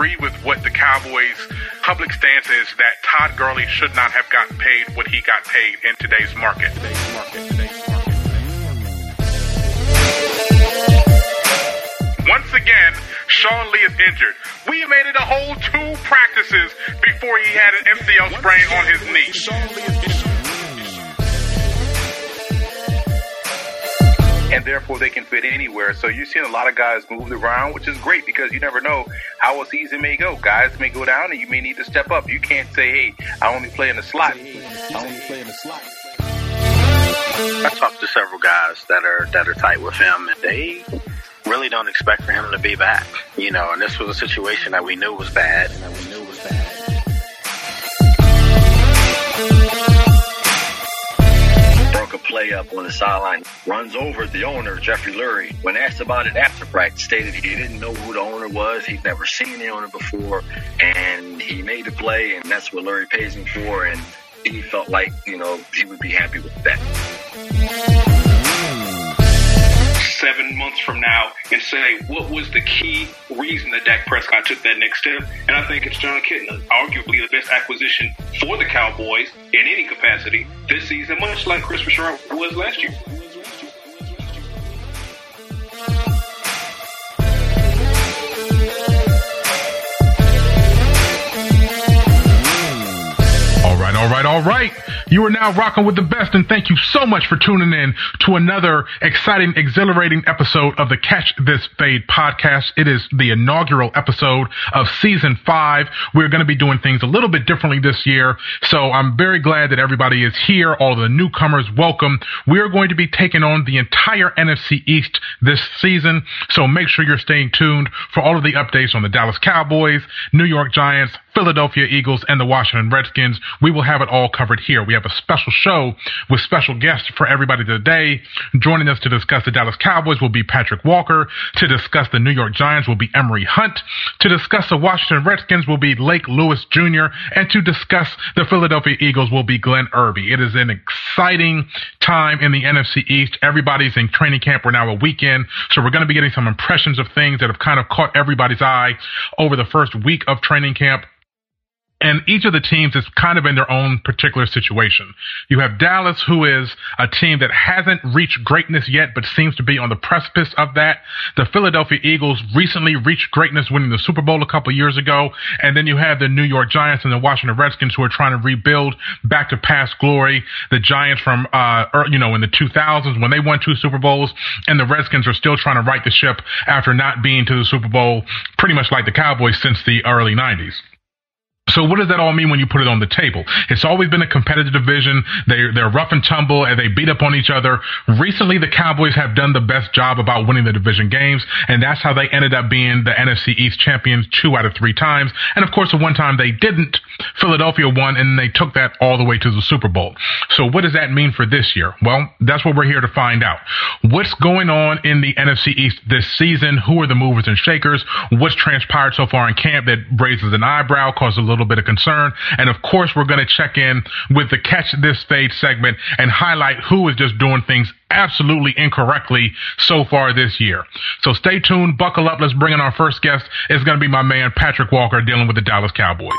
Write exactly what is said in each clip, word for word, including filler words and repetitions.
agree with what the Cowboys' public stance is, that Todd Gurley should not have gotten paid what he got paid in today's market. Today's market, today's market. Once again, Sean Lee is injured. We made it a whole two practices before he had an M C L sprain on his knee. Sean Lee is injured. And therefore they can fit anywhere. So you're seeing a lot of guys moved around, which is great because you never know how a season may go. Guys may go down and you may need to step up. You can't say, hey, I only play in the slot. I only play in the slot. I talked to several guys that are that are tight with him, and they really don't expect for him to be back. You know, and this was a situation that we knew was bad. And that we knew was bad. Broke a play up on the sideline, runs over the owner, Jeffrey Lurie. When asked about it after practice, stated he didn't know who the owner was. He'd never seen the owner before, and he made the play, and that's what Lurie pays him for, and he felt like, you know, he would be happy with that. Seven months from now and say, what was the key reason that Dak Prescott took that next step? And I think it's John Kitna, arguably the best acquisition for the Cowboys in any capacity this season, much like Chris Richard was last year. All right, all right, all right. You are now rocking with the best, and thank you so much for tuning in to another exciting, exhilarating episode of the Catch This Fade podcast. It is the inaugural episode of season five. We're going to be doing things a little bit differently this year, so I'm very glad that everybody is here. All the newcomers, welcome. We're going to be taking on the entire N F C East this season, so make sure you're staying tuned for all of the updates on the Dallas Cowboys, New York Giants, Philadelphia Eagles, and the Washington Redskins. We will have it all covered here. We have a special show with special guests for everybody today. Joining us to discuss the Dallas Cowboys will be Patrick Walker. To discuss the New York Giants will be Emery Hunt. To discuss the Washington Redskins will be Lake Lewis Junior And to discuss the Philadelphia Eagles will be Glenn Irby. It is an exciting time in the N F C East. Everybody's in training camp. We're now a weekend, so we're going to be getting some impressions of things that have kind of caught everybody's eye over the first week of training camp. And each of the teams is kind of in their own particular situation. You have Dallas, who is a team that hasn't reached greatness yet, but seems to be on the precipice of that. The Philadelphia Eagles recently reached greatness, winning the Super Bowl a couple years ago. And then you have the New York Giants and the Washington Redskins, who are trying to rebuild back to past glory. The Giants from, uh, you know, in the two thousands when they won two Super Bowls, and the Redskins are still trying to right the ship after not being to the Super Bowl pretty much like the Cowboys since the early nineties. So what does that all mean when you put it on the table? It's always been a competitive division. They're, they're rough and tumble and they beat up on each other. Recently, the Cowboys have done the best job about winning the division games, and that's how they ended up being the N F C East champions two out of three times. And of course, the one time they didn't, Philadelphia won, and they took that all the way to the Super Bowl. So what does that mean for this year? Well, that's what we're here to find out. What's going on in the N F C East this season? Who are the movers and shakers? What's transpired so far in camp that raises an eyebrow, causes a little bit of concern? And of course, we're going to check in with the Catch This Fade segment and highlight who is just doing things absolutely incorrectly so far this year. So stay tuned, buckle up. Let's bring in our first guest. It's going to be my man, Patrick Walker, dealing with the Dallas Cowboys.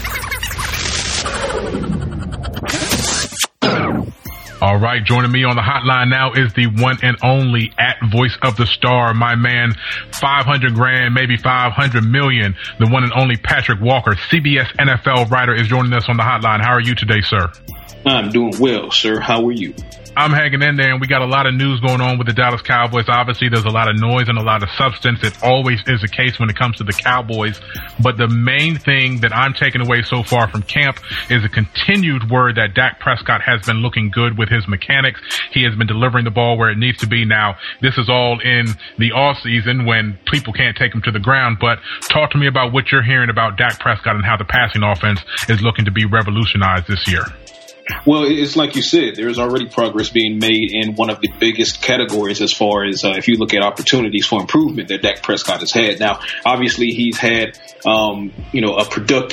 All right, joining me on the hotline now is the one and only at Voice of the Star, my man, five hundred grand, maybe five hundred million, the one and only Patrick Walker, C B S N F L writer, is joining us on the hotline. How are you today, sir? I'm doing well, sir. How are you? I'm hanging in there, and we got a lot of news going on with the Dallas Cowboys. Obviously, there's a lot of noise and a lot of substance. It always is the case when it comes to the Cowboys. But the main thing that I'm taking away so far from camp is a continued word that Dak Prescott has been looking good with his mechanics. He has been delivering the ball where it needs to be. Now, this is all in the off season when people can't take him to the ground. But talk to me about what you're hearing about Dak Prescott and how the passing offense is looking to be revolutionized this year. Well, it's like you said, there's already progress being made in one of the biggest categories as far as uh, if you look at opportunities for improvement that Dak Prescott has had. Now, obviously, he's had, um, you know, a productive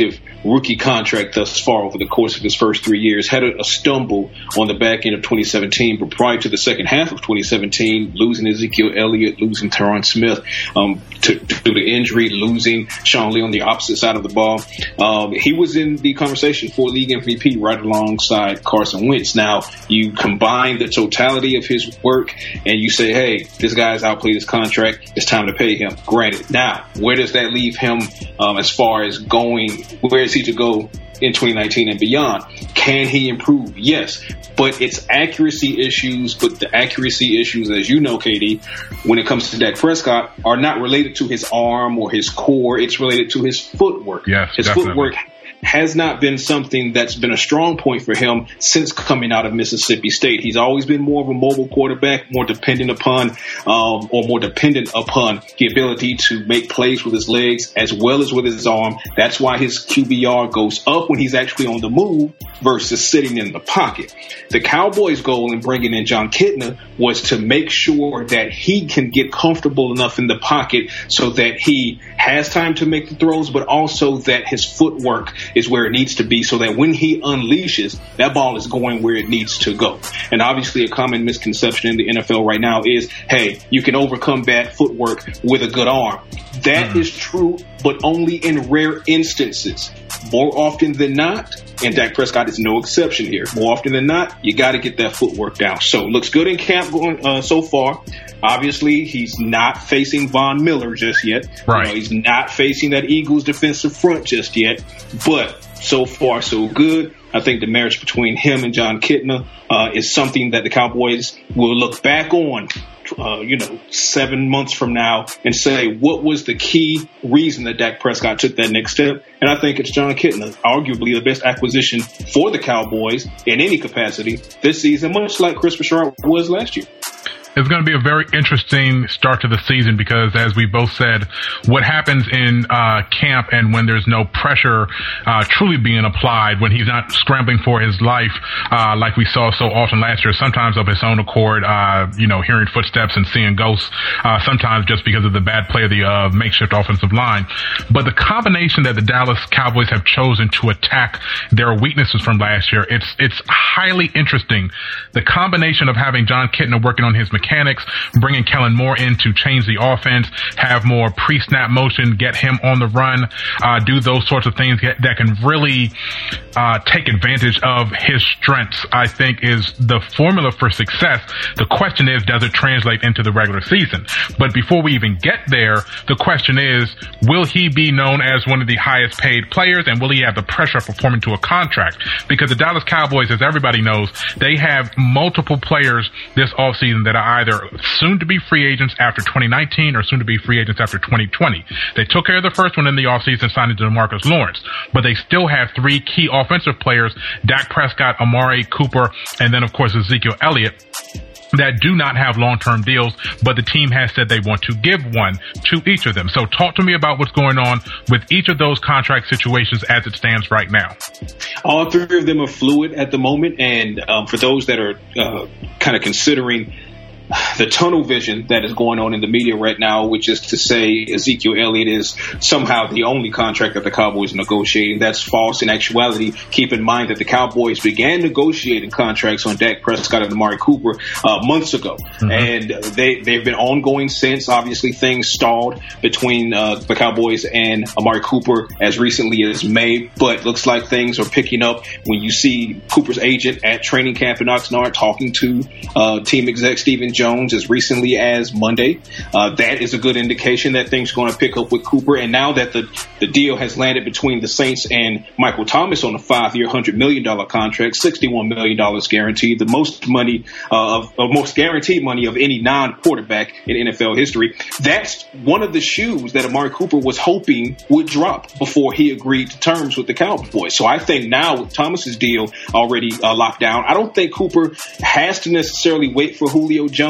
rookie contract thus far over the course of his first three years. Had a, a stumble on the back end of twenty seventeen, but prior to the second half of twenty seventeen, losing Ezekiel Elliott, losing Tyron Smith um, to, to the injury, losing Sean Lee on the opposite side of the ball, um, he was in the conversation for league M V P right alongside Carson Wentz. Now, you combine the totality of his work and you say, hey, this guy's outplayed his contract. It's time to pay him. Granted. Now, where does that leave him um, as far as going? Where is he to go in twenty nineteen and beyond? Can he improve? Yes, but it's accuracy issues. But the accuracy issues, as you know, K D, when it comes to Dak Prescott, are not related to his arm or his core. It's related to his footwork. Yes, his definitely. footwork has not been something that's been a strong point for him since coming out of Mississippi State. He's always been more of a mobile quarterback, more dependent upon, um, or more dependent upon the ability to make plays with his legs as well as with his arm. That's why his Q B R goes up when he's actually on the move versus sitting in the pocket. The Cowboys' goal in bringing in Jon Kitna was to make sure that he can get comfortable enough in the pocket so that he has time to make the throws, but also that his footwork is where it needs to be so that when he unleashes, that ball is going where it needs to go. And obviously a common misconception in the N F L right now is, hey, you can overcome bad footwork with a good arm. That mm-hmm. is true, but only in rare instances. More often than not, and Dak Prescott is no exception here, more often than not, you got to get that footwork down. So looks good in camp going uh, so far. Obviously, he's not facing Von Miller just yet. Right. You know, he's not facing that Eagles defensive front just yet. But so far, so good. I think the marriage between him and Jon Kitna uh, is something that the Cowboys will look back on, uh, you know, seven months from now and say, what was the key reason that Dak Prescott took that next step? And I think it's Jon Kitna, arguably the best acquisition for the Cowboys in any capacity this season, much like Chris Bouchard was last year. It's going to be a very interesting start to the season because, as we both said, what happens in uh, camp and when there's no pressure uh, truly being applied, when he's not scrambling for his life uh, like we saw so often last year, sometimes of his own accord, uh, you know, hearing footsteps and seeing ghosts, uh, sometimes just because of the bad play of the uh, makeshift offensive line. But the combination that the Dallas Cowboys have chosen to attack their weaknesses from last year, it's it's highly interesting. The combination of having Jon Kitna working on his mechanics, bringing Kellen Moore in to change the offense, have more pre-snap motion, get him on the run, uh, do those sorts of things that can really uh, take advantage of his strengths, I think is the formula for success. The question is, does it translate into the regular season? But before we even get there, the question is, will he be known as one of the highest paid players, and will he have the pressure of performing to a contract? Because the Dallas Cowboys, as everybody knows, they have multiple players this offseason that are either soon to be free agents after twenty nineteen or soon to be free agents after twenty twenty. They took care of the first one in the offseason, signing DeMarcus Lawrence, but they still have three key offensive players, Dak Prescott, Amari Cooper, and then of course Ezekiel Elliott, that do not have long-term deals, but the team has said they want to give one to each of them. So talk to me about what's going on with each of those contract situations as it stands right now. All three of them are fluid at the moment, and um, for those that are uh, kind of considering the tunnel vision that is going on in the media right now, which is to say Ezekiel Elliott is somehow the only contract that the Cowboys are negotiating. That's false. In actuality, keep in mind that the Cowboys began negotiating contracts on Dak Prescott and Amari Cooper uh, months ago. Mm-hmm. And they, they've been ongoing since. Obviously, things stalled between uh, the Cowboys and Amari Cooper as recently as May, but looks like things are picking up when you see Cooper's agent at training camp in Oxnard talking to uh, team exec Stephen Jones as recently as Monday. Uh, that is a good indication that things are going to pick up with Cooper. And now that the, the deal has landed between the Saints and Michael Thomas on a five-year, one hundred million dollars contract, sixty-one million dollars guaranteed, the most money uh, of uh, most guaranteed money of any non-quarterback in N F L history. That's one of the shoes that Amari Cooper was hoping would drop before he agreed to terms with the Cowboys. So I think now with Thomas's deal already uh, locked down, I don't think Cooper has to necessarily wait for Julio Jones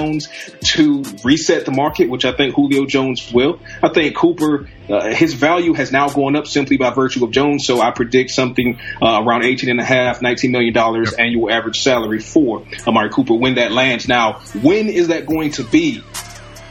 to reset the market, which I think Julio Jones will. I think Cooper, uh, his value has now gone up simply by virtue of Jones. So I predict something uh, around eighteen and a half, nineteen million dollars yep. annual average salary for Amari Cooper when that lands. Now, when is that going to be?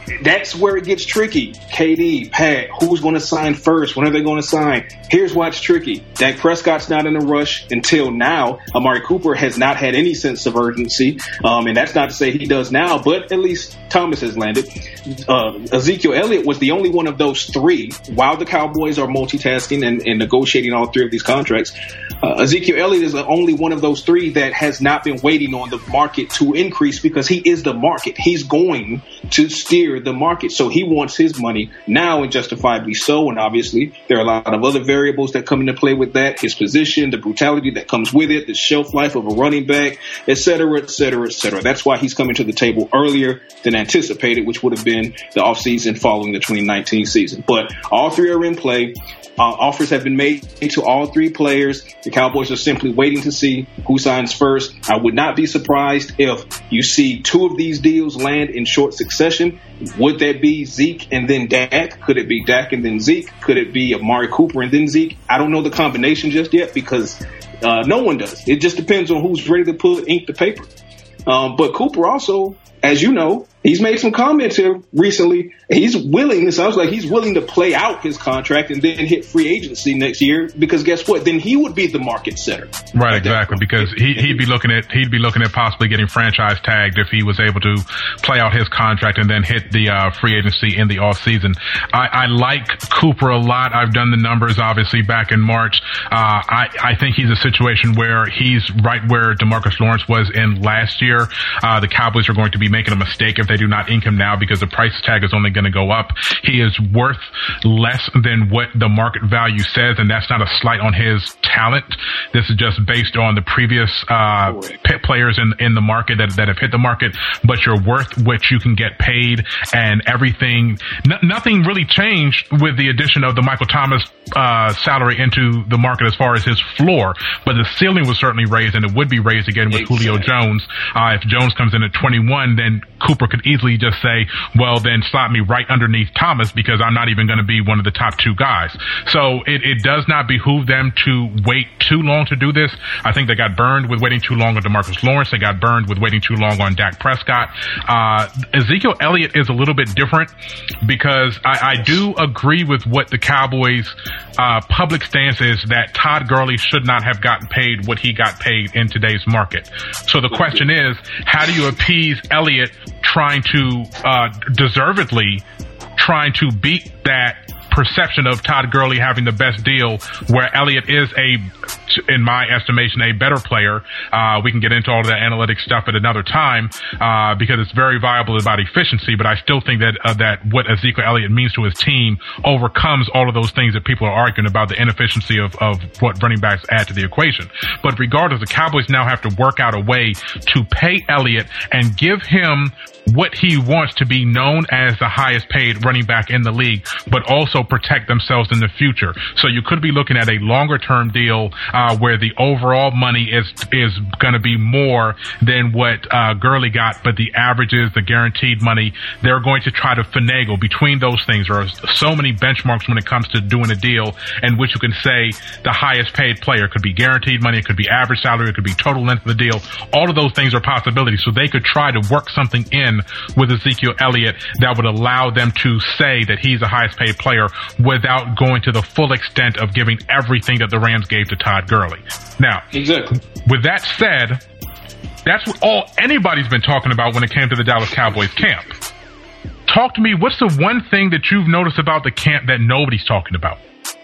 that's where it gets tricky. K D, Pat, who's going to sign first? When are they going to sign? Here's why it's tricky. Dak Prescott's not in a rush until now. Amari Cooper has not had any sense of urgency, um, and that's not to say he does now, but at least Thomas has landed. Uh, Ezekiel Elliott was the only one of those three, while the Cowboys are multitasking and, and negotiating all three of these contracts. Uh, Ezekiel Elliott is the only one of those three that has not been waiting on the market to increase, because he is the market. He's going to steer the market. So he wants his money now, and justifiably so. And obviously there are a lot of other variables that come into play with that. His position, the brutality that comes with it, the shelf life of a running back, et cetera, et cetera, et cetera. That's why he's coming to the table earlier than anticipated, which would have been the offseason following the twenty nineteen season. But all three are in play. Uh, offers have been made to all three players. The Cowboys are simply waiting to see who signs first. I would not be surprised if you see two of these deals land in short succession. Would that be Zeke and then Dak? Could it be Dak and then Zeke? Could it be Amari Cooper and then Zeke? I don't know the combination just yet, because uh, no one does. It just depends on who's ready to put ink to paper. Um, but Cooper also, as you know, he's made some comments here recently. He's willing, it sounds like he's willing to play out his contract and then hit free agency next year, because guess what? Then he would be the market setter. Right, exactly, because he, he'd be looking at he'd be looking at possibly getting franchise tagged if he was able to play out his contract and then hit the uh, free agency in the offseason. I, I like Cooper a lot. I've done the numbers, obviously, back in March. Uh, I, I think he's a situation where he's right where DeMarcus Lawrence was in last year. Uh, the Cowboys are going to be making a mistake if they do not ink him now, because the price tag is only going to go up. He is worth less than what the market value says, and that's not a slight on his talent. This is just based on the previous uh pit players in in the market that that have hit the market. But you're worth what you can get paid, and everything. N- nothing really changed with the addition of the Michael Thomas uh salary into the market as far as his floor, but the ceiling was certainly raised, and it would be raised again with exactly. Julio Jones. Uh, if Jones comes in at twenty-one, then Cooper could easily just say, well, then slot me right underneath Thomas, because I'm not even going to be one of the top two guys. So it, it does not behoove them to wait too long to do this. I think they got burned with waiting too long on DeMarcus Lawrence. They got burned with waiting too long on Dak Prescott. Uh, Ezekiel Elliott is a little bit different, because I, I do agree with what the Cowboys' uh, public stance is, that Todd Gurley should not have gotten paid what he got paid in today's market. So the question is, how do you appease Elliott trying to uh, deservedly trying to beat that perception of Todd Gurley having the best deal, where Elliott is a, in my estimation, a better player. Uh, we can get into all of that analytic stuff at another time, uh, because it's very viable about efficiency, but I still think that, uh, that what Ezekiel Elliott means to his team overcomes all of those things that people are arguing about, the inefficiency of, of what running backs add to the equation. But regardless, the Cowboys now have to work out a way to pay Elliott and give him what he wants to be known as the highest paid running back in the league, but also protect themselves in the future. So you could be looking at a longer term deal uh, where the overall money is is going to be more than what uh, Gurley got, but the averages, the guaranteed money, they're going to try to finagle between those things. There are so many benchmarks when it comes to doing a deal in which you can say the highest paid player could be guaranteed money, it could be average salary, it could be total length of the deal. All of those things are possibilities. So they could try to work something in with Ezekiel Elliott that would allow them to say that he's the highest paid player without going to the full extent of giving everything that the Rams gave to Todd Gurley. Now, exactly. With that said, that's what all anybody's been talking about when it came to the Dallas Cowboys camp. Talk to me, what's the one thing that you've noticed about the camp that nobody's talking about?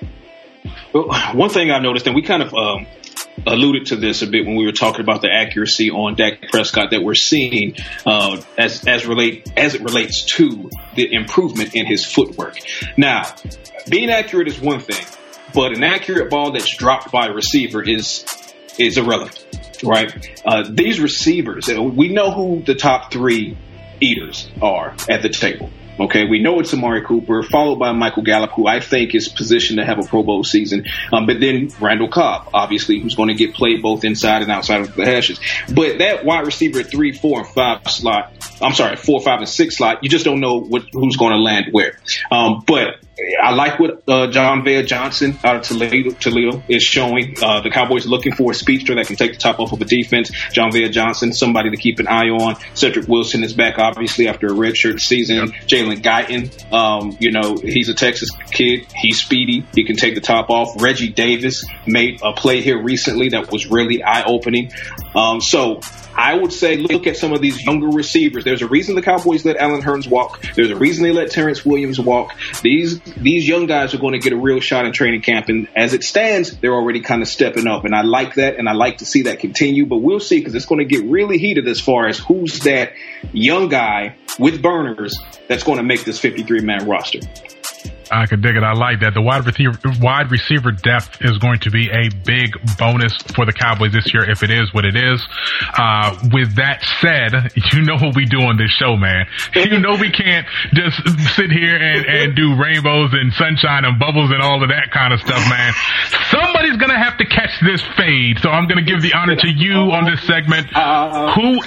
Well, one thing I noticed, and we kind of um, alluded to this a bit when we were talking about the accuracy on Dak Prescott that we're seeing uh, as as relate as it relates to the improvement in his footwork. Now, being accurate is one thing, but an accurate ball that's dropped by a receiver is is irrelevant, right? Uh, these receivers, we know who the top three eaters are at the table. Okay, we know it's Amari Cooper, followed by Michael Gallup, who I think is positioned to have a Pro Bowl season. Um, but then Randall Cobb, obviously, who's going to get played both inside and outside of the hashes. But that wide receiver at three, four, and five slot, I'm sorry, four, five, and six slot, you just don't know what, who's going to land where. Um, but I like what uh, John Vea Johnson out of Toledo, Toledo is showing. Uh, the Cowboys are looking for a speedster that can take the top off of a defense. John Vea Johnson, somebody to keep an eye on. Cedric Wilson is back, obviously, after a redshirt season. Yep. Jalen Guyton, um, you know, he's a Texas kid. He's speedy. He can take the top off. Reggie Davis made a play here recently that was really eye-opening. Um, so I would say look at some of these younger receivers. There's a reason the Cowboys let Allen Hurns walk. There's a reason they let Terrence Williams walk. These these young guys are going to get a real shot in training camp. And as it stands, they're already kind of stepping up. And I like that, and I like to see that continue. But we'll see, because it's going to get really heated as far as who's that young guy with burners that's going to make this fifty-three man roster. I can dig it. I like that. The wide receiver, wide receiver depth is going to be a big bonus for the Cowboys this year if it is what it is. Uh, with that said, you know what we do on this show, man. You know we can't just sit here and, and do rainbows and sunshine and bubbles and all of that kind of stuff, man. Somebody's going to have to catch this fade. So I'm going to give the honor to you on this segment. Who,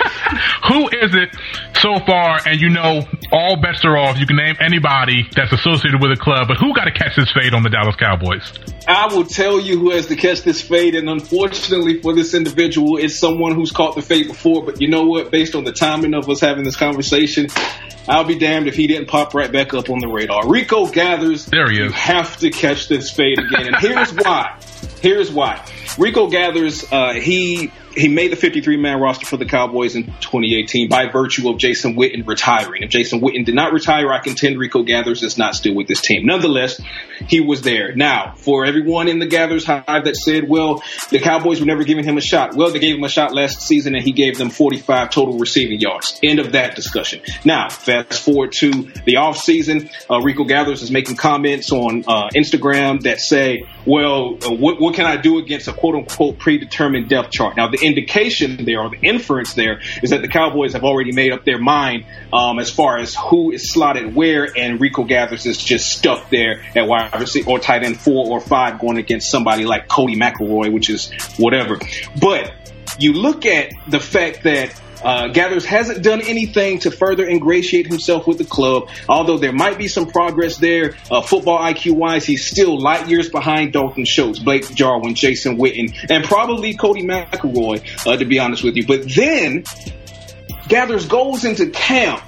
who is it so far? And you know, all bets are off. You can name anybody that's associated with a club, but who got to catch this fade on the Dallas Cowboys? I will tell you who has to catch this fade, and unfortunately for this individual, it's someone who's caught the fade before. But you know what? Based on the timing of us having this conversation, I'll be damned if he didn't pop right back up on the radar. Rico Gathers, there he is. You have to catch this fade again, and here's why. Here's why. Rico Gathers, uh, he he made the fifty-three man roster for the Cowboys in twenty eighteen by virtue of Jason Witten retiring. If Jason Witten did not retire, I contend Rico Gathers is not still with this team. Nonetheless, he was there. Now, for everyone in the Gathers hive that said, well, the Cowboys were never giving him a shot. Well, they gave him a shot last season, and he gave them forty-five total receiving yards. End of that discussion. Now, fast forward to the offseason. Uh, Rico Gathers is making comments on uh, Instagram that say, well, uh, what, what can I do against a quote-unquote predetermined depth chart? Now, the indication there, or the inference there, is that the Cowboys have already made up their mind um, as far as who is slotted where, and Rico Gathers is just stuck there at wide receiver or tight end four or five going against somebody like Cody McElroy, which is whatever. But you look at the fact that Uh, Gathers hasn't done anything to further ingratiate himself with the club. Although there might be some progress there, uh, football I Q-wise, he's still light years behind Dalton Schultz, Blake Jarwin, Jason Witten, and probably Cody McElroy, uh, to be honest with you. But then Gathers goes into camp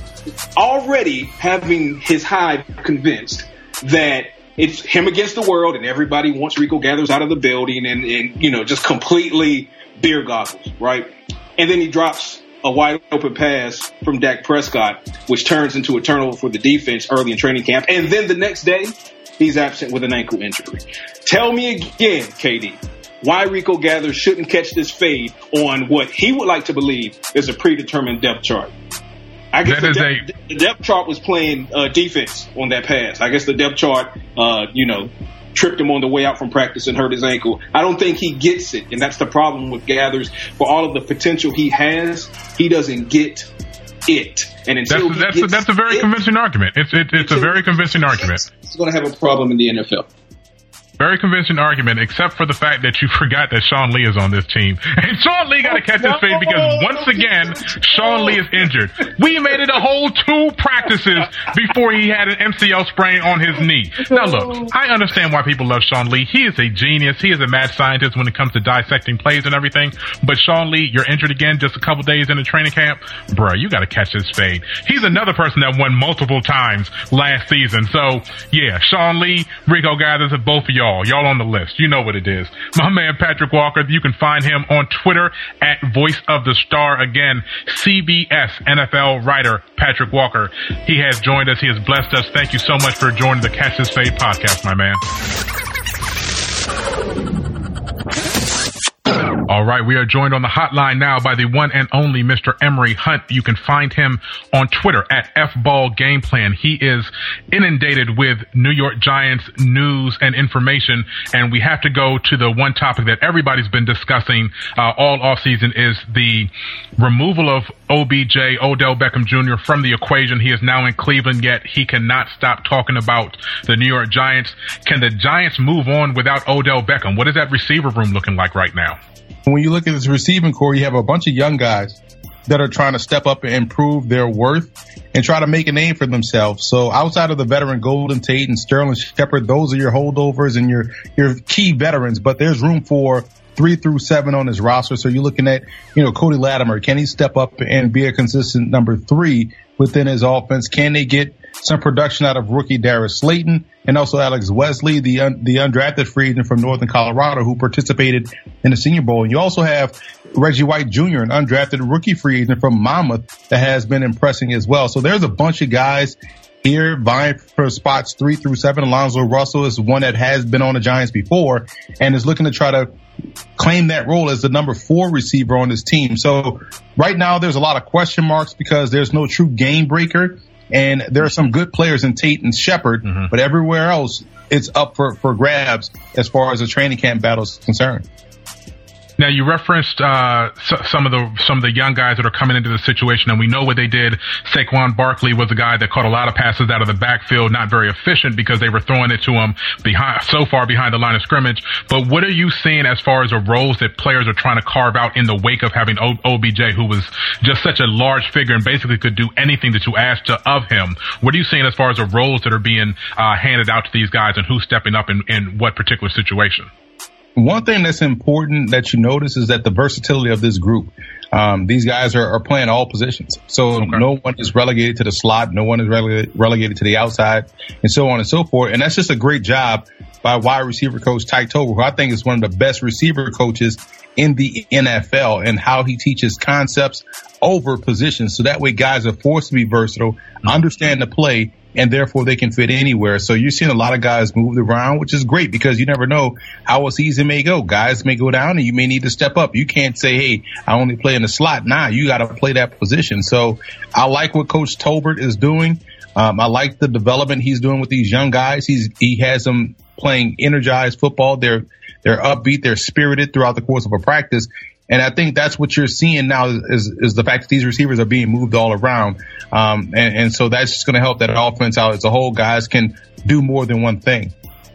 already having his hive convinced that it's him against the world and everybody wants Rico Gathers out of the building and, and you know, just completely beer goggles, right? And then he drops a wide open pass from Dak Prescott, which turns into a turnover for the defense early in training camp. And then the next day, he's absent with an ankle injury. Tell me again, K D, why Rico Gathers shouldn't catch this fade on what he would like to believe is a predetermined depth chart. I guess the, de- a- the depth chart was playing uh, defense on that pass. I guess the depth chart, uh, you know, tripped him on the way out from practice and hurt his ankle. I don't think he gets it, and that's the problem with Gathers. For all of the potential he has, he doesn't get it. And until that's, that's, he gets a, that's a very it, convincing argument. It's it, it's a very convincing argument. He's going to have a problem in the N F L. Very convincing argument, except for the fact that you forgot that Sean Lee is on this team. And Sean Lee got to catch his fade because once again, Sean Lee is injured. We made it a whole two practices before he had an M C L sprain on his knee. Now look, I understand why people love Sean Lee. He is a genius. He is a mad scientist when it comes to dissecting plays and everything. But Sean Lee, you're injured again just a couple days in the training camp. Bruh, you got to catch his fade. He's another person that won multiple times last season. So yeah, Sean Lee, Rico Gathers, and both of y'all. Y'all on the list. You know what it is. My man Patrick Walker, you can find him on Twitter at Voice of the Star. Again, C B S N F L writer Patrick Walker. He has joined us. He has blessed us. Thank you so much for joining the Catch This Fade podcast, my man. All right, we are joined on the hotline now by the one and only Mister Emory Hunt. You can find him on Twitter at F Ball Game Plan. He is inundated with New York Giants news and information, and we have to go to the one topic that everybody's been discussing uh, all offseason is the removal of O B J, Odell Beckham Junior, from the equation. He is now in Cleveland, yet he cannot stop talking about the New York Giants. Can the Giants move on without Odell Beckham? What is that receiver room looking like right now? When you look at this receiving core, you have a bunch of young guys that are trying to step up and improve their worth and try to make a name for themselves. So outside of the veteran Golden Tate and Sterling Shepard, those are your holdovers and your, your key veterans, but there's room for three through seven on his roster. So you're looking at, you know, Cody Latimer. Can he step up and be a consistent number three within his offense? Can they get some production out of rookie Darius Slayton and also Alex Wesley, the un, the undrafted free agent from Northern Colorado who participated in the Senior Bowl? And you also have Reggie White Junior, an undrafted rookie free agent from Monmouth that has been impressing as well. So there's a bunch of guys here vying for spots three through seven. Alonzo Russell is one that has been on the Giants before and is looking to try to claim that role as the number four receiver on this team. So right now there's a lot of question marks because there's no true game breaker. And there are some good players in Tate and Shepard, mm-hmm. but everywhere else it's up for, for grabs as far as the training camp battle is concerned. Now, you referenced uh, some of the some of the young guys that are coming into the situation, and we know what they did. Saquon Barkley was a guy that caught a lot of passes out of the backfield, not very efficient because they were throwing it to him behind so far behind the line of scrimmage. But what are you seeing as far as the roles that players are trying to carve out in the wake of having o- O B J, who was just such a large figure and basically could do anything that you asked to, of him? What are you seeing as far as the roles that are being uh, handed out to these guys and who's stepping up in, in what particular situation? One thing that's important that you notice is that the versatility of this group. Um, these guys are, are playing all positions. So okay. no one is relegated to the slot. No one is rele- relegated to the outside and so on and so forth. And that's just a great job by wide receiver coach Ty Tolbert, who I think is one of the best receiver coaches in the N F L, and how he teaches concepts over positions. So that way guys are forced to be versatile, mm-hmm. understand the play, and therefore they can fit anywhere. So you're seeing a lot of guys moved around, which is great because you never know how a season may go. Guys may go down and you may need to step up. You can't say, hey, I only play in the slot. Nah, you got to play that position. So I like what Coach Tolbert is doing. Um, I like the development he's doing with these young guys. He's, he has them playing energized football. They're, they're upbeat. They're spirited throughout the course of a practice. And I think that's what you're seeing now is, is the fact that these receivers are being moved all around. Um, and, and so that's just going to help that offense out as a whole. Guys can do more than one thing.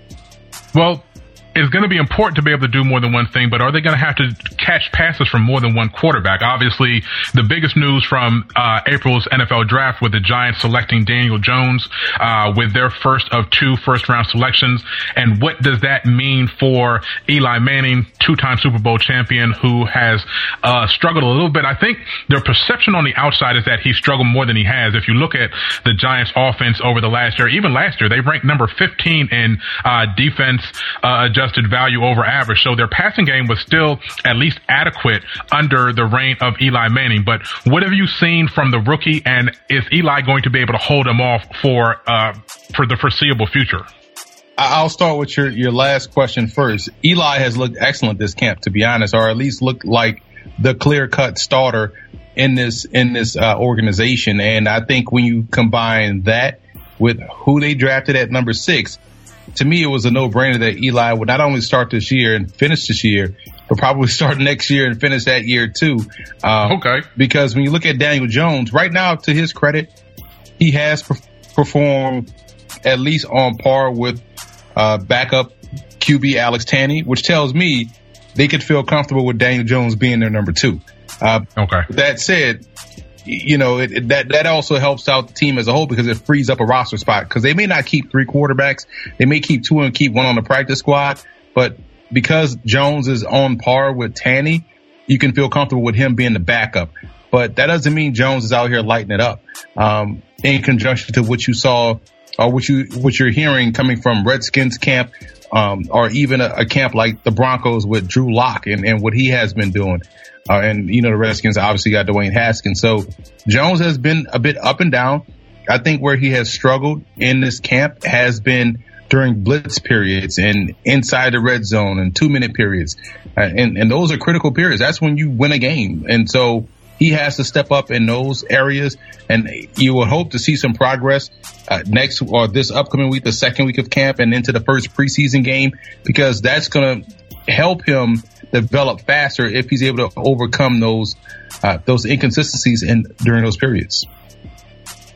Well, it's going to be important to be able to do more than one thing, but are they going to have to catch passes from more than one quarterback? Obviously, the biggest news from uh, April's N F L draft with the Giants selecting Daniel Jones uh, with their first of two first-round selections. And what does that mean for Eli Manning, two-time Super Bowl champion, who has uh, struggled a little bit? I think their perception on the outside is that he struggled more than he has. If you look at the Giants' offense over the last year, even last year, they ranked number fifteen in uh, defense uh, adjusted value over average. So their passing game was still at least adequate under the reign of Eli Manning. But what have you seen from the rookie, and is Eli going to be able to hold him off for uh, for the foreseeable future? I'll start with your, your last question first. Eli has looked excellent this camp, to be honest, or at least looked like the clear-cut starter in this in this uh, organization. And I think when you combine that with who they drafted at number six, to me, it was a no-brainer that Eli would not only start this year and finish this year, but probably start next year and finish that year too. Um, okay. Because when you look at Daniel Jones, right now, to his credit, he has per- performed at least on par with uh, backup Q B Alex Tanney, which tells me they could feel comfortable with Daniel Jones being their number two. Uh, okay. That said, you know, it, it, that, that also helps out the team as a whole because it frees up a roster spot because they may not keep three quarterbacks. They may keep two and keep one on the practice squad. But because Jones is on par with Tanney, you can feel comfortable with him being the backup. But that doesn't mean Jones is out here lighting it up. Um, in conjunction to what you saw or what you, what you're hearing coming from Redskins camp, um, or even a, a camp like the Broncos with Drew Lock and, and what he has been doing. Uh, and, you know, the Redskins obviously got Dwayne Haskins. So Jones has been a bit up and down. I think where he has struggled in this camp has been during blitz periods and inside the red zone and two minute periods. Uh, and, and those are critical periods. That's when you win a game. And so he has to step up in those areas. And you will hope to see some progress uh, next or this upcoming week, the second week of camp and into the first preseason game, because that's going to help him develop faster if he's able to overcome those uh, those inconsistencies in during those periods.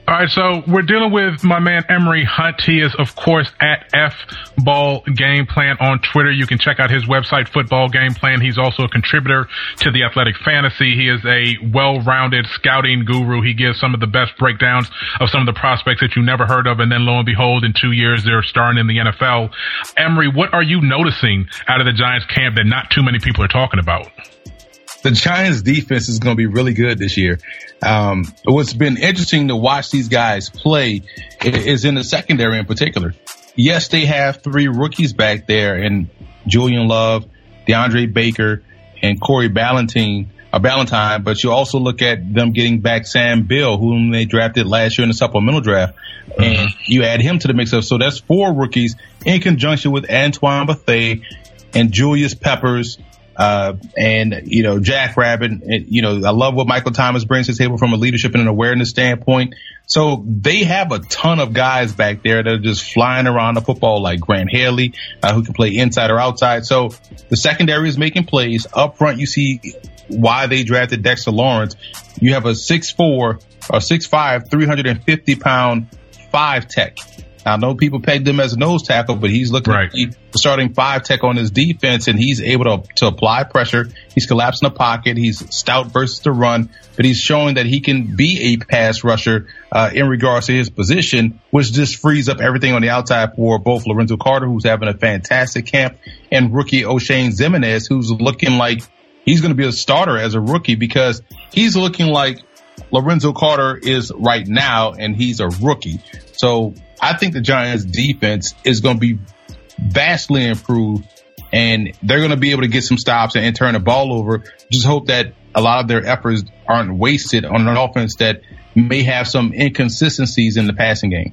All right, so we're dealing with my man Emory Hunt. He is, of course, at F Ball Game Plan on Twitter. You can check out his website, Football Game Plan. He's also a contributor to the Athletic Fantasy. He is a well-rounded scouting guru. He gives some of the best breakdowns of some of the prospects that you never heard of, and then lo and behold, in two years, they're starring in the N F L. Emory, what are you noticing out of the Giants camp that not too many people are talking about? The Giants defense is going to be really good this year. Um, what's been interesting to watch these guys play is in the secondary in particular. Yes, they have three rookies back there and Julian Love, DeAndre Baker, and Corey Ballentine, uh, Ballantyne, but you also look at them getting back Sam Bill, whom they drafted last year in the supplemental draft, mm-hmm. and you add him to the mix up. So that's four rookies in conjunction with Antoine Bethea and Julius Peppers, Uh, and, you know, Jack Rabbit, and, you know, I love what Michael Thomas brings to the table from a leadership and an awareness standpoint. So they have a ton of guys back there that are just flying around the football like Grant Haley, uh, who can play inside or outside. So the secondary is making plays. Up front, you see why they drafted Dexter Lawrence. You have a six four or six five, three hundred fifty pound five tech. I know people pegged him as a nose tackle, but he's looking right. at the starting five tech on his defense, and he's able to, to apply pressure. He's collapsed in the pocket. He's stout versus the run, but he's showing that he can be a pass rusher uh, in regards to his position, which just frees up everything on the outside for both Lorenzo Carter, who's having a fantastic camp, and rookie O'Shane Ximines, who's looking like he's going to be a starter as a rookie because he's looking like Lorenzo Carter is right now, and he's a rookie. So I think the Giants defense is going to be vastly improved, and they're going to be able to get some stops and, and turn the ball over. Just hope that a lot of their efforts aren't wasted on an offense that may have some inconsistencies in the passing game.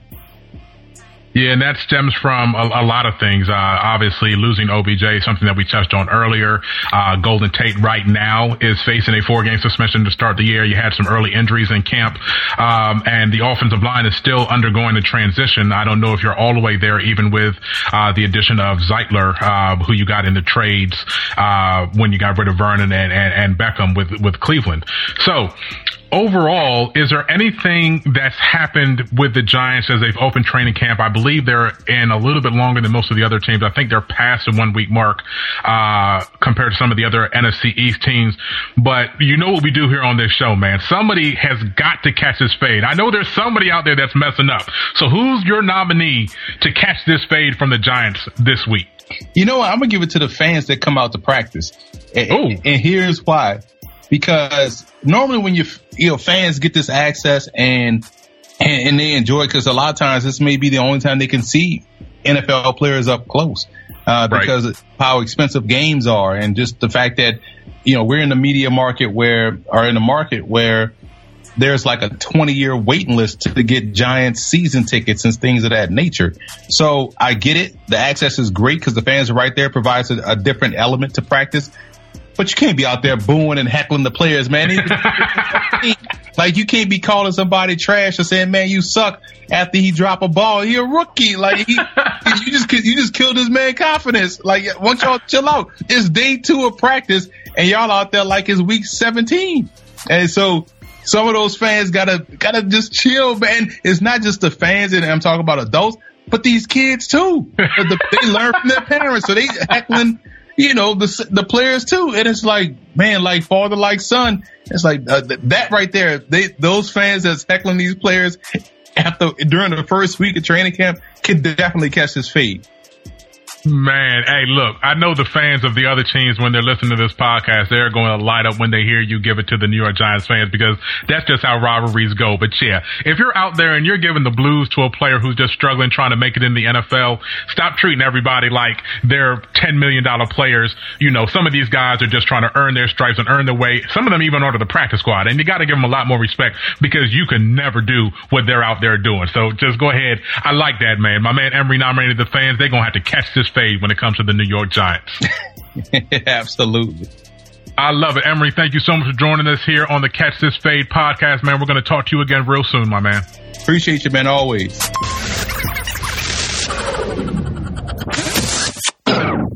Yeah, and that stems from a, a lot of things. Uh, obviously, losing O B J, something that we touched on earlier. Uh, Golden Tate right now is facing a four-game suspension to start the year. You had some early injuries in camp, um, and the offensive line is still undergoing a transition. I don't know if you're all the way there, even with uh, the addition of Zeitler, uh, who you got in the trades uh, when you got rid of Vernon and, and, and Beckham with, with Cleveland. So, overall, is there anything that's happened with the Giants as they've opened training camp? I believe they're in a little bit longer than most of the other teams. I think they're past the one-week mark uh compared to some of the other N F C East teams. But you know what we do here on this show, man. Somebody has got to catch this fade. I know there's somebody out there that's messing up. So who's your nominee to catch this fade from the Giants this week? You know what? I'm going to give it to the fans that come out to practice. And, and, and here's why. Because normally when you, you know, fans get this access and, and, and they enjoy it, because a lot of times this may be the only time they can see N F L players up close, uh, because right. of how expensive games are, and just the fact that, you know, we're in the media market where, or in a market where there's like a twenty year waiting list to get Giants season tickets and things of that nature. So I get it. The access is great because the fans are right there, provides a, a different element to practice. But you can't be out there booing and heckling the players, man. Like, you can't be calling somebody trash or saying, man, you suck after he drop a ball. He a rookie. Like, he, you just you just killed his man confidence. Like, once y'all chill out, it's day two of practice, and y'all out there like it's week seventeen. And so some of those fans gotta gotta just chill, man. It's not just the fans, and I'm talking about adults, but these kids too. They learn from their parents, so they heckling, you know, the the players too. And it's like, man, like father, like son. It's like uh, that right there. They those fans that's heckling these players after during the first week of training camp can definitely catch this fade. Man, hey, look, I know the fans of the other teams, when they're listening to this podcast, they're going to light up when they hear you give it to the New York Giants fans, because that's just how rivalries go. But yeah, if you're out there and you're giving the blues to a player who's just struggling trying to make it in the N F L, stop treating everybody like they're ten million dollars players. You know, some of these guys are just trying to earn their stripes and earn their way. Some of them even onto the practice squad, and you got to give them a lot more respect, because you can never do what they're out there doing. So just go ahead. I like that, man. My man Emory nominated the fans. They're going to have to catch this fade when it comes to the New York Giants. Absolutely. I love it. Emory, thank you so much for joining us here on the Catch This Fade podcast, man. We're going to talk to you again real soon, my man. Appreciate you, man, always.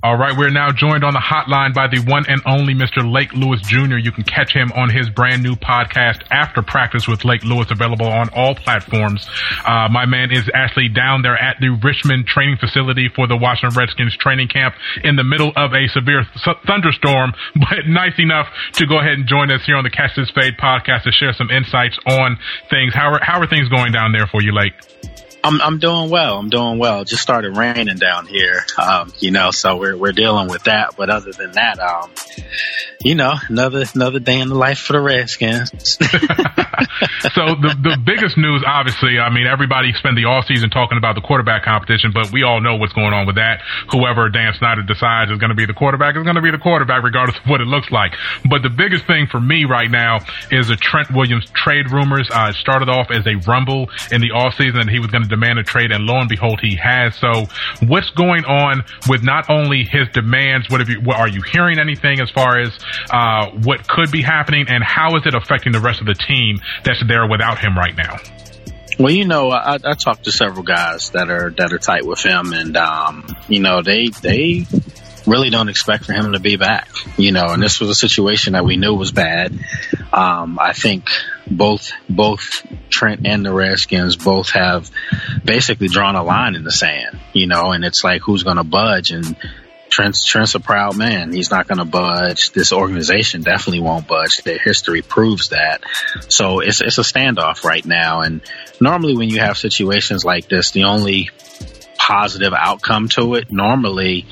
All right, we're now joined on the hotline by the one and only Mister Lake Lewis Junior You can catch him on his brand new podcast, After Practice with Lake Lewis, available on all platforms. Uh, my man is actually down there at the Richmond training facility for the Washington Redskins training camp in the middle of a severe th- thunderstorm, but nice enough to go ahead and join us here on the Catch This Fade podcast to share some insights on things. How are, how are things going down there for you, Lake? I'm I'm doing well. I'm doing well. It just started raining down here, um, you know, so we're we're dealing with that. But other than that, um, you know, another another day in the life for the Redskins. So the the biggest news, obviously, I mean, everybody spent the all season talking about the quarterback competition, but we all know what's going on with that. Whoever Dan Snyder decides is going to be the quarterback is going to be the quarterback, regardless of what it looks like. But the biggest thing for me right now is the Trent Williams trade rumors. Uh, it started off as a rumble in the all season that he was going to demand a trade, and lo and behold, he has. So what's going on with not only his demands, what have you, what, are you hearing anything as far as uh, what could be happening, and how is it affecting the rest of the team that's there without him right now? Well, you know, I, I talked to several guys that are that are tight with him, and um, you know, they they really don't expect for him to be back. You know, and this was a situation that we knew was bad. Um, I think both both Trent and the Redskins both have basically drawn a line in the sand. You know, and it's like, who's going to budge? And Trent's, Trent's a proud man. He's not going to budge. This organization definitely won't budge. Their history proves that. So it's it's a standoff right now. And normally when you have situations like this, the only positive outcome to it normally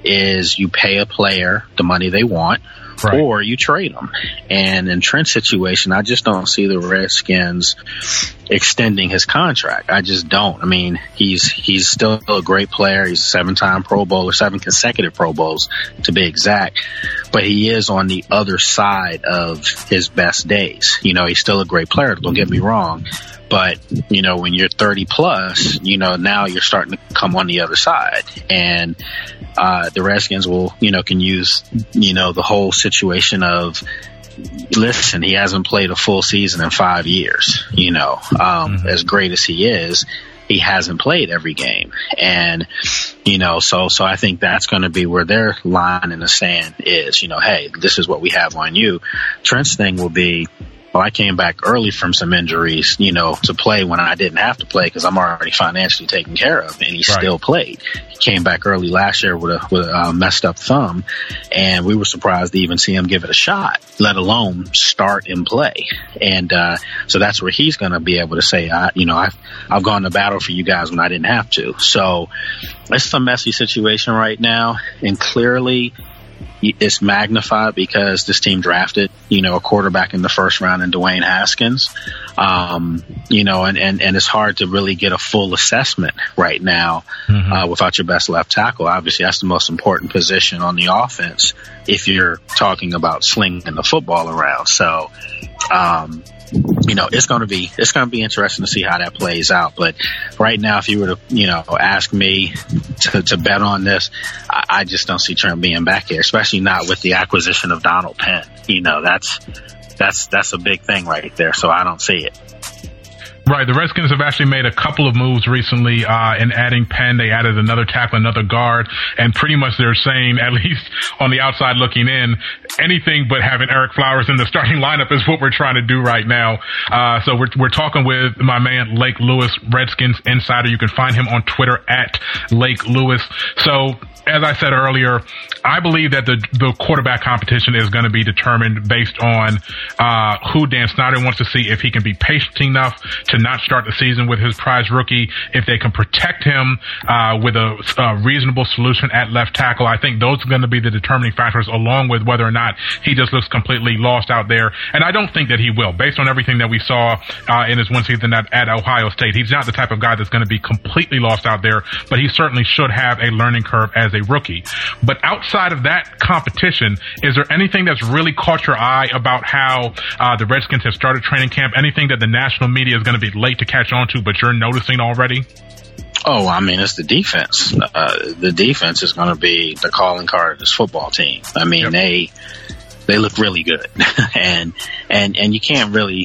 is you pay a player the money they want, right, or you trade them. And in Trent's situation, I just don't see the Redskins extending his contract. I just don't. I mean, he's he's still a great player. He's a seven-time Pro Bowler, seven consecutive Pro Bowls to be exact. But he is on the other side of his best days. You know, he's still a great player, don't get me wrong. But, you know, when you're thirty plus, you know, now you're starting to come on the other side. And uh, the Redskins will, you know, can use, you know, the whole situation of, listen, he hasn't played a full season in five years. You know, um, mm-hmm. as great as he is, he hasn't played every game. And, you know, so, so I think that's going to be where their line in the sand is, you know, hey, this is what we have on you. Trent's thing will be, well, I came back early from some injuries, you know, to play when I didn't have to play because I'm already financially taken care of, and he right. still played. He came back early last year with a, with a uh, messed up thumb, and we were surprised to even see him give it a shot, let alone start and play. And uh, so that's where he's going to be able to say, I, you know, I've, I've gone to battle for you guys when I didn't have to. So it's a messy situation right now, and clearly it's magnified because this team drafted, you know, a quarterback in the first round in Dwayne Haskins. Um, you know, and, and, and it's hard to really get a full assessment right now, mm-hmm. uh, without your best left tackle. Obviously, that's the most important position on the offense if you're talking about slinging the football around. So, um, you know, it's going to be, it's going to be interesting to see how that plays out. But right now, if you were to, you know, ask me to, to bet on this, I, I just don't see Trent being back here, especially not with the acquisition of Donald Penn. You know, that's, that's, that's a big thing right there. So I don't see it. Right. The Redskins have actually made a couple of moves recently, uh, in adding Penn. They added another tackle, another guard, and pretty much they're saying, at least on the outside looking in, anything but having Eric Flowers in the starting lineup is what we're trying to do right now. Uh, so we're, we're talking with my man, Lake Lewis, Redskins Insider. You can find him on Twitter at Lake Lewis. So, as I said earlier, I believe that the, the quarterback competition is going to be determined based on, uh, who Dan Snyder wants to see, if he can be patient enough to not start the season with his prize rookie, if they can protect him, uh, with a, a reasonable solution at left tackle. I think those are going to be the determining factors, along with whether or not he just looks completely lost out there. And I don't think that he will, based on everything that we saw, uh, in his one season at, at Ohio State. He's not the type of guy that's going to be completely lost out there, but he certainly should have a learning curve as a rookie. But outside of that competition, is there anything that's really caught your eye about how uh, the Redskins have started training camp? Anything that the national media is going to be late to catch on to, but you're noticing already? Oh, I mean, it's the defense. Uh, the defense is going to be the calling card of this football team. I mean, yep. they they look really good, and and and you can't really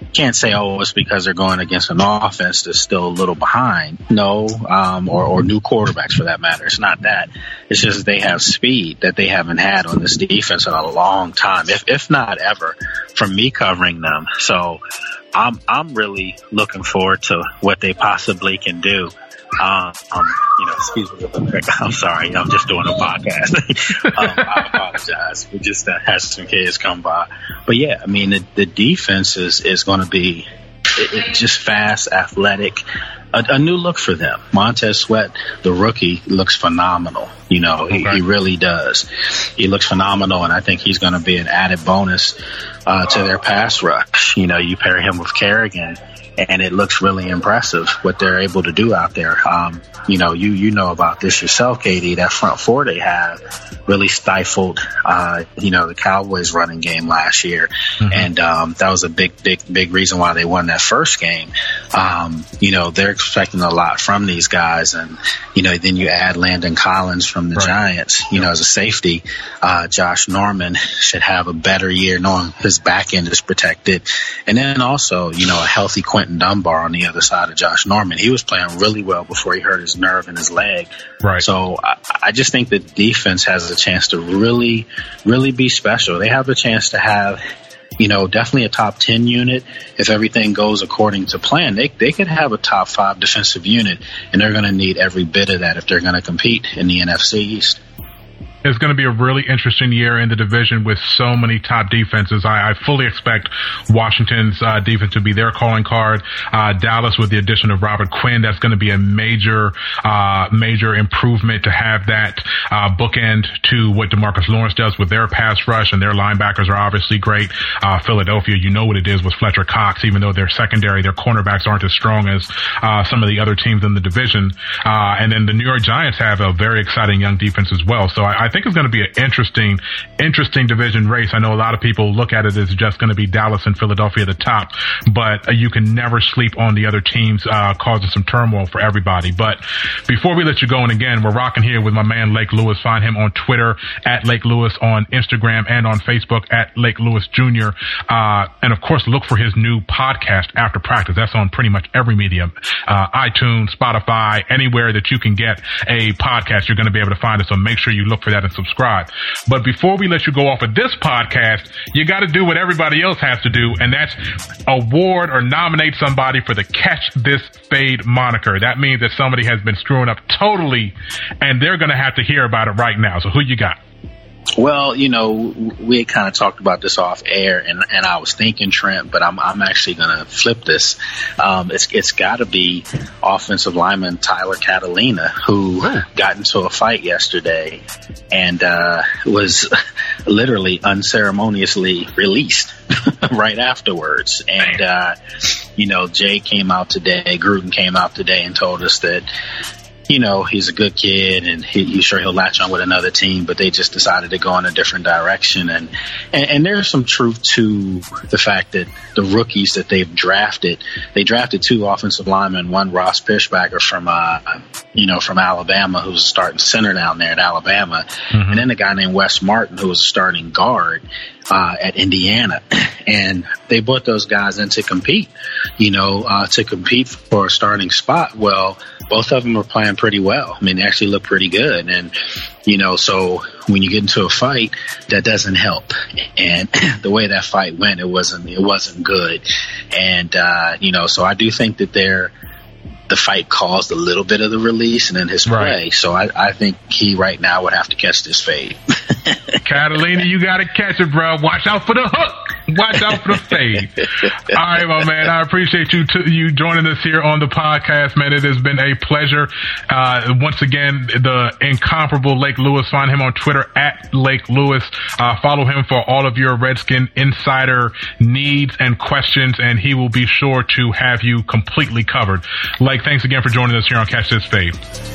can't say, oh, it's because they're going against an offense that's still a little behind. No, um, or, or new quarterbacks for that matter. It's not that. It's just they have speed that they haven't had on this defense in a long time, if if not ever, from me covering them. So I'm I'm really looking forward to what they possibly can do. Um, um, you know, excuse me. I'm sorry. I'm just doing a podcast. um, I apologize. We just uh, had some kids come by. But yeah, I mean, the, the defense is, is going to be it, it just fast, athletic, a, a new look for them. Montez Sweat, the rookie, looks phenomenal. You know, he, okay. he really does. He looks phenomenal, and I think he's going to be an added bonus uh, to their pass rush. You know, you pair him with Kerrigan, and it looks really impressive what they're able to do out there. Um, you know, you you know about this yourself, K D. That front four they have really stifled, uh, you know, the Cowboys' running game last year, mm-hmm. and um, that was a big, big, big reason why they won that first game. Um, you know, they're expecting a lot from these guys, and you know, then you add Landon Collins from the right. Giants. You know, as a safety, uh, Josh Norman should have a better year, knowing his back end is protected, and then also, you know, a healthy Quentin Dunbar on the other side of Josh Norman. He was playing really well before he hurt his nerve in his leg. Right. So I, I just think the defense has a chance to really, really be special. They have a chance to have, you know, definitely a top ten unit. If everything goes according to plan, they they could have a top five defensive unit, and they're going to need every bit of that if they're going to compete in the N F C East. It's going to be a really interesting year in the division with so many top defenses. I, I fully expect Washington's uh, defense to be their calling card. Uh, Dallas, with the addition of Robert Quinn, that's going to be a major, uh, major improvement to have that uh, bookend to what DeMarcus Lawrence does with their pass rush, and their linebackers are obviously great. Uh, Philadelphia, you know what it is with Fletcher Cox, even though their secondary, their cornerbacks aren't as strong as uh, some of the other teams in the division. Uh, and then the New York Giants have a very exciting young defense as well. So I, I think it's going to be an interesting, interesting division race. I know a lot of people look at it as just going to be Dallas and Philadelphia at the top, but uh, you can never sleep on the other teams, uh, causing some turmoil for everybody. But before we let you go, and again, we're rocking here with my man Lake Lewis. Find him on Twitter at Lake Lewis, on Instagram, and on Facebook at Lake Lewis Junior Uh, and of course, look for his new podcast, After Practice. That's on pretty much every medium, uh, iTunes, Spotify, anywhere that you can get a podcast, you're going to be able to find it. So make sure you look for that and subscribe. But before we let you go off of this podcast, you got to do what everybody else has to do, and that's award or nominate somebody for the Catch This Fade moniker. That means that somebody has been screwing up totally, and they're going to have to hear about it right now. So who you got? Well, you know, we kind of talked about this off air, and, and I was thinking Trent, but I'm I'm actually going to flip this. Um, it's it's got to be offensive lineman Tyler Catalina, who got into a fight yesterday and uh, was literally unceremoniously released right afterwards. And uh, you know, Jay came out today, Gruden came out today, and told us that, you know, he's a good kid and he, he's sure he'll latch on with another team, but they just decided to go in a different direction. And, and, and there's some truth to the fact that the rookies that they've drafted, they drafted two offensive linemen, one Ross Fishbacker from, uh, you know, from Alabama, who's a starting center down there at Alabama. Mm-hmm. And then a guy named Wes Martin, who was a starting guard uh, at Indiana. And they brought those guys in to compete, you know, uh, to compete for a starting spot. Well, both of them were playing pretty well. I mean, they actually look pretty good. And, you know, so when you get into a fight, that doesn't help. And the way that fight went, it wasn't, it wasn't good. And, uh, you know, so I do think that they're, the fight caused a little bit of the release and then his play. Right. So I, I think he right now would have to catch this fade. Catalina, you got to catch it, bro. Watch out for the hook. Watch out for the fade. All right, my man. I appreciate you t- you joining us here on the podcast, man. It has been a pleasure. Uh, once again, the incomparable Lake Lewis. Find him on Twitter at Lake Lewis. Uh, follow him for all of your Redskin insider needs and questions, and he will be sure to have you completely covered. Lake, thanks again for joining us here on Catch This Fade.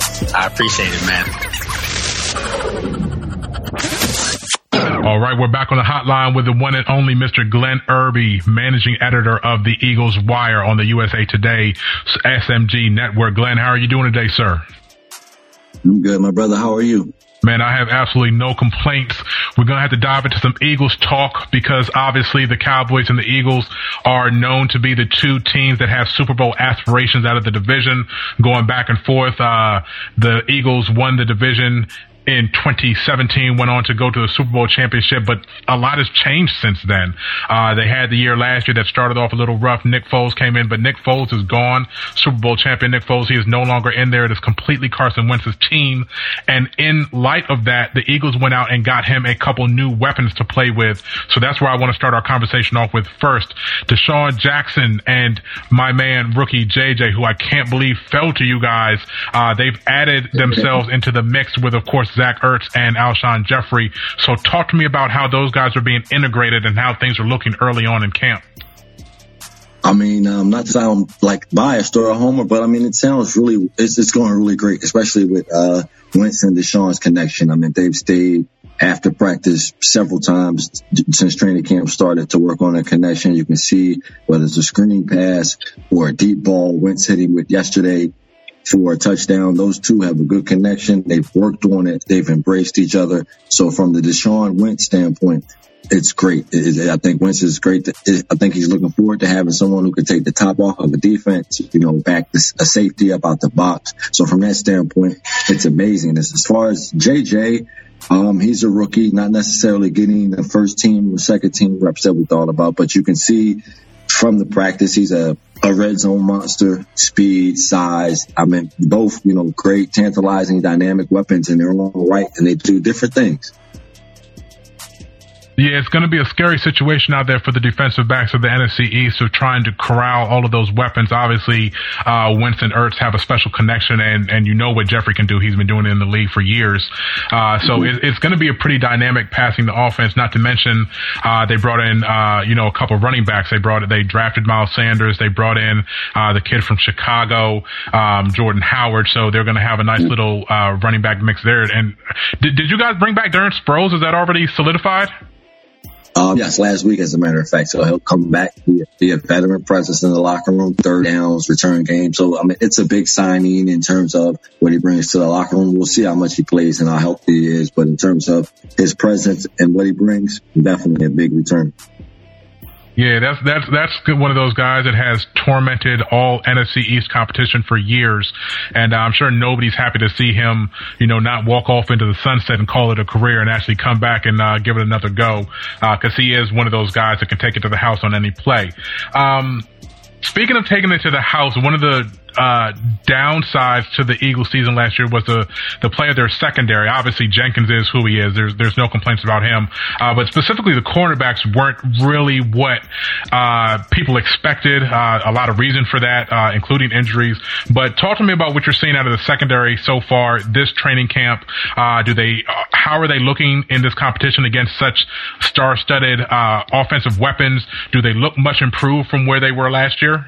I appreciate it, man. All right, we're back on the hotline with the one and only Mister Glenn Irby, managing editor of the Eagles Wire on the U S A Today S M G network. Glenn, how are you doing today, sir? I'm good, my brother. How are you? Man, I have absolutely no complaints. We're going to have to dive into some Eagles talk because obviously the Cowboys and the Eagles are known to be the two teams that have Super Bowl aspirations out of the division going back and forth. Uh, the Eagles won the division in twenty seventeen, went on to go to the Super Bowl championship, but a lot has changed since then. Uh, they had the year last year that started off a little rough. Nick Foles came in, but Nick Foles is gone. Super Bowl champion Nick Foles, he is no longer in there. It is completely Carson Wentz's team. And in light of that, the Eagles went out and got him a couple new weapons to play with. So that's where I want to start our conversation off with first. Deshaun Jackson and my man, rookie J J, who I can't believe fell to you guys. Uh, they've added themselves into the mix with, of course, Zach Ertz and Alshon Jeffrey. So talk to me about how those guys are being integrated and how things are looking early on in camp. I mean, um, not to sound like biased or a homer, but I mean, it sounds really, it's, it's going really great, especially with, uh, Wentz and Deshaun's connection. I mean, they've stayed after practice several times since training camp started to work on a connection. You can see whether it's a screen pass or a deep ball, Wentz hit him with yesterday for a touchdown. Those two have a good connection. They've worked on it. They've embraced each other. So from the Deshaun Wentz standpoint, it's great. It, it, I think Wentz is great. To, it, I think he's looking forward to having someone who can take the top off of a defense, you know, back this, a safety up out the box. So from that standpoint, it's amazing. As, as far as J J, um, he's a rookie, not necessarily getting the first team or second team reps that we thought about, but you can see from the practice, he's a, a red zone monster, speed, size. I mean, both, you know, great, tantalizing, dynamic weapons in their own right, and they do different things. Yeah, it's going to be a scary situation out there for the defensive backs of the N F C East of trying to corral all of those weapons. Obviously, uh, Wentz and Ertz have a special connection, and, and you know what Jeffrey can do. He's been doing it in the league for years. Uh, so mm-hmm. it, it's going to be a pretty dynamic passing the offense, not to mention, uh, they brought in, uh, you know, a couple of running backs. They brought, they drafted Miles Sanders. They brought in, uh, the kid from Chicago, um, Jordan Howard. So they're going to have a nice mm-hmm. little, uh, running back mix there. And did, did you guys bring back Darren Sproles? Is that already solidified? Um, yes, last week, as a matter of fact. So he'll come back, be, be a veteran presence in the locker room, third downs, return game. So, I mean, it's a big signing in terms of what he brings to the locker room. We'll see how much he plays and how healthy he is. But in terms of his presence and what he brings, definitely a big return. Yeah, that's that's that's one of those guys that has tormented all N F C East competition for years, and I'm sure nobody's happy to see him, you know, not walk off into the sunset and call it a career and actually come back and uh, give it another go, because uh, he is one of those guys that can take it to the house on any play. Um, speaking of taking it to the house, one of the uh downsides to the Eagles season last year was the the play of their secondary. Obviously Jenkins is who he is. There's there's no complaints about him. Uh but specifically the cornerbacks weren't really what uh people expected. Uh a lot of reason for that, uh including injuries. But talk to me about what you're seeing out of the secondary so far this training camp. Uh do they uh, how are they looking in this competition against such star-studded uh offensive weapons? Do they look much improved from where they were last year?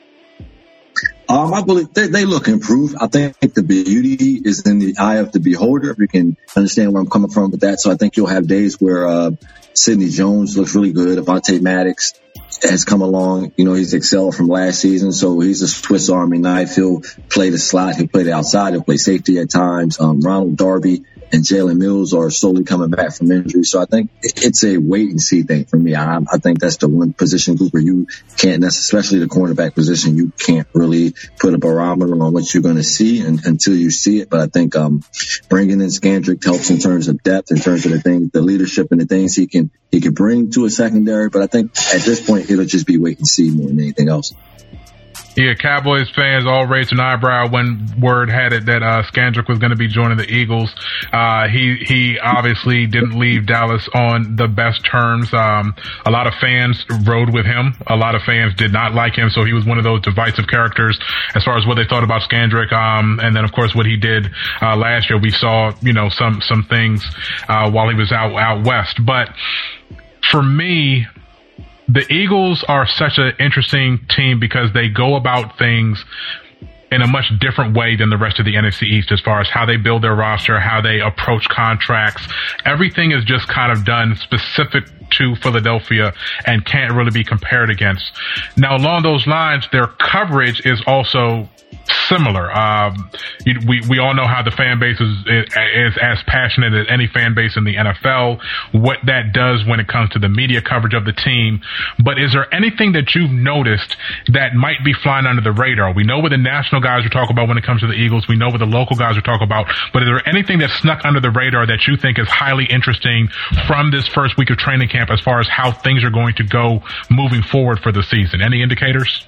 Um, I believe they, they look improved. I think the beauty is in the eye of the beholder. If you can understand where I'm coming from with that. So I think you'll have days where, uh, Sidney Jones looks really good. Avonte Maddox has come along. You know, he's excelled from last season. So he's a Swiss Army knife. He'll play the slot. He'll play the outside. He'll play safety at times. Um, Ronald Darby and Jalen Mills are slowly coming back from injury. So I think it's a wait and see thing for me. I, I think that's the one position group where you can't, especially the cornerback position, you can't really put a barometer on what you're going to see and, until you see it. But I think um, bringing in Scandrick helps in terms of depth, in terms of the things, the leadership and the things he can he can bring to a secondary. But I think at this point, it'll just be wait and see more than anything else. Yeah, Cowboys fans all raised an eyebrow when word had it that uh Scandrick was going to be joining the Eagles. Uh he he obviously didn't leave Dallas on the best terms. Um a lot of fans rode with him. A lot of fans did not like him, so he was one of those divisive characters as far as what they thought about Scandrick. Um and then of course what he did uh last year, we saw, you know, some some things uh while he was out out west. But for me, the Eagles are such an interesting team because they go about things in a much different way than the rest of the N F C East as far as how they build their roster, how they approach contracts. Everything is just kind of done specific to Philadelphia and can't really be compared against. Now, along those lines, their coverage is also similar. Um, you, we we all know how the fan base is, is as passionate as any fan base in the N F L. What that does when it comes to the media coverage of the team. But is there anything that you've noticed that might be flying under the radar? We know what the national guys are talking about when it comes to the Eagles. We know what the local guys are talking about. But is there anything that snuck under the radar that you think is highly interesting from this first week of training camp as far as how things are going to go moving forward for the season? Any indicators?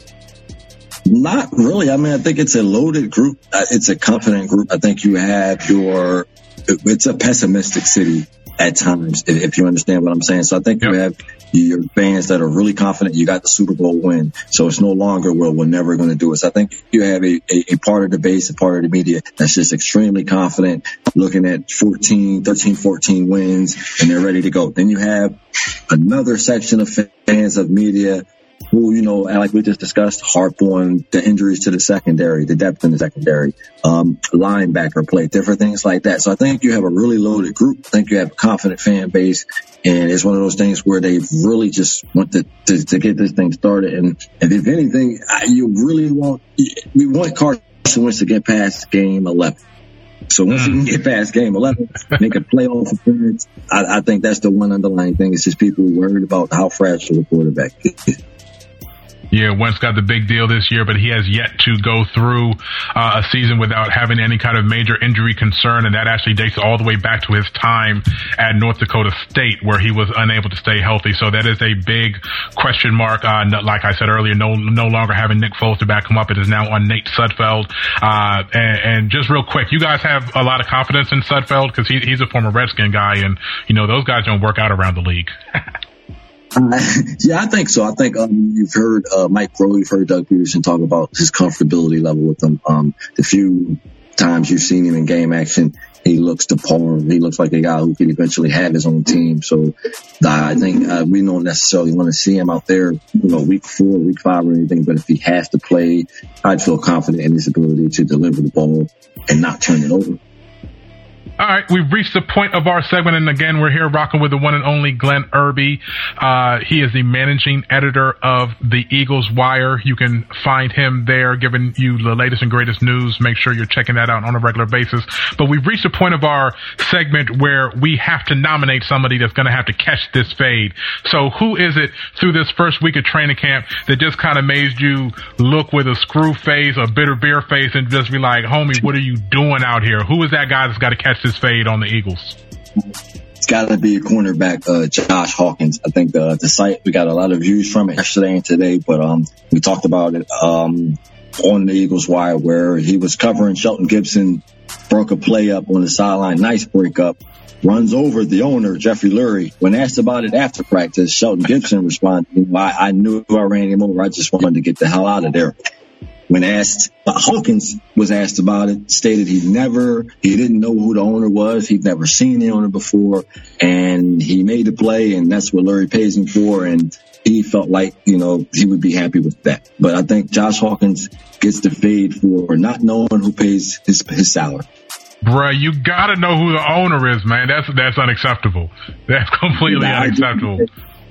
Not really. I mean, I think it's a loaded group. It's a confident group. I think you have your, it's a pessimistic city at times, if you understand what I'm saying. So I think yep. you have your fans that are really confident you got the Super Bowl win. So it's no longer, well, we're never going to do it. So I think you have a, a, a part of the base, a part of the media that's just extremely confident, looking at fourteen, thirteen, fourteen wins, and they're ready to go. Then you have another section of fans of media who, you know, like we just discussed, harp on the injuries to the secondary, the depth in the secondary, um, linebacker play, different things like that. So I think you have a really loaded group. I think you have a confident fan base, and it's one of those things where they really just want to, to, to get this thing started. And, and if anything, I, you really want, we want Carson Wentz to get past game eleven. So once you can get past game eleven, make a playoff appearance, I, I think that's the one underlying thing. It's just people worried about how fragile the quarterback is. Yeah, Wentz got the big deal this year, but he has yet to go through uh, a season without having any kind of major injury concern, and that actually dates all the way back to his time at North Dakota State, where he was unable to stay healthy. So that is a big question mark. Uh, like I said earlier, no no longer having Nick Foles to back him up. It is now on Nate Sudfeld. Uh, and, and just real quick, you guys have a lot of confidence in Sudfeld because he, he's a former Redskin guy, and you know those guys don't work out around the league. Uh, yeah, I think so. I think um, you've heard uh, Mike Rowe, you've heard Doug Peterson talk about his comfortability level with them. Um, the few times you've seen him in game action, he looks to par. He looks like a guy who could eventually have his own team. So uh, I think uh, we don't necessarily want to see him out there, you know, week four, week five or anything. But if he has to play, I'd feel confident in his ability to deliver the ball and not turn it over. All right, we've reached the point of our segment, and again, we're here rocking with the one and only Glenn Irby. Uh, he is the managing editor of the Eagles Wire. You can find him there, giving you the latest and greatest news. Make sure you're checking that out on a regular basis. But we've reached the point of our segment where we have to nominate somebody that's going to have to catch this fade. So who is it through this first week of training camp that just kind of made you look with a screw face, a bitter beer face, and just be like, homie, what are you doing out here? Who is that guy that's got to catch this fade on the Eagles? It's got to be a cornerback, uh, Josh Hawkins. I think the the site, we got a lot of views from it yesterday and today, but um, we talked about it um, on the Eagles Wire where he was covering Shelton Gibson, broke a play up on the sideline, nice breakup, runs over the owner, Jeffrey Lurie. When asked about it after practice, Shelton Gibson responded, I, I knew I ran him over. I just wanted to get the hell out of there. When asked, Hawkins was asked about it, stated he never, he didn't know who the owner was. He'd never seen the owner before, and he made the play, and that's what Lurie pays him for, and he felt like, you know, he would be happy with that. But I think Josh Hawkins gets the fade for not knowing who pays his his salary. Bruh, you gotta know who the owner is, man. That's that's unacceptable. That's completely nah, unacceptable.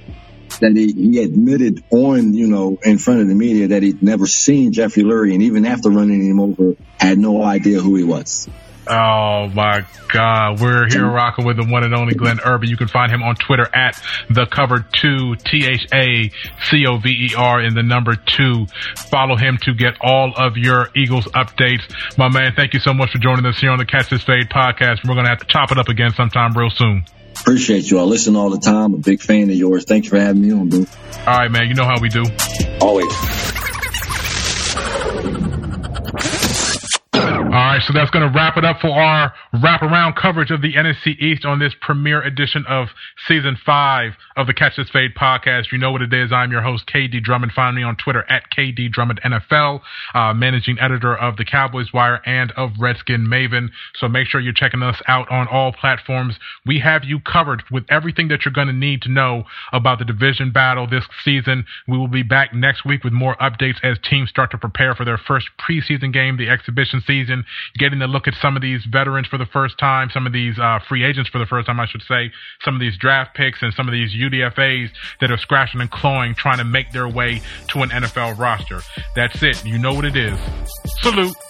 That he, he admitted on, you know, in front of the media that he'd never seen Jeffrey Lurie, and even after running him over, had no idea who he was. Oh my God. We're here rocking with the one and only Glenn Irby. You can find him on Twitter at the cover two, T H A C O V E R in the number two. Follow him to get all of your Eagles updates. My man, thank you so much for joining us here on the Catch This Fade podcast. We're going to have to chop it up again sometime real soon. Appreciate you. I listen all the time. A big fan of yours. Thank you for having me on, dude. All right, man. You know how we do. Always. All right, so that's going to wrap it up for our wraparound coverage of the N F C East on this premiere edition of Season five of the Catch This Fade podcast. You know what it is. I'm your host, K D Drummond. Find me on Twitter at K D Drummond N F L, uh, managing editor of the Cowboys Wire and of Redskin Maven. So make sure you're checking us out on all platforms. We have you covered with everything that you're going to need to know about the division battle this season. We will be back next week with more updates as teams start to prepare for their first preseason game, the exhibition season getting to look at some of these veterans for the first time, some of these uh, free agents for the first time, I should say, some of these draft picks and some of these U D F As that are scratching and clawing, trying to make their way to an N F L roster. That's it. You know what it is. Salute.